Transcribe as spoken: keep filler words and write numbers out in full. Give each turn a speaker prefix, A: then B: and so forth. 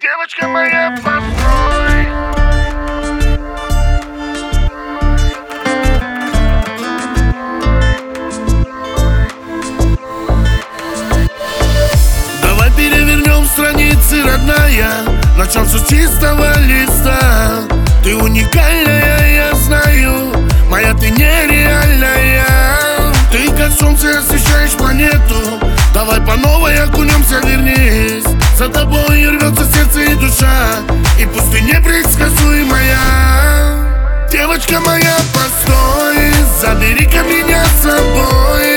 A: Девочка моя, постой. Давай перевернем страницы, родная. Начнем с чистого листа. Ты уникальная, я знаю. Моя ты нереальная. Ты как солнце освещаешь планету. Давай по новой окунемся, вернись. За тобой рвется сердце и душа. И пусть ты непредсказуемая. Девочка моя, постой. Забери-ка меня с собой.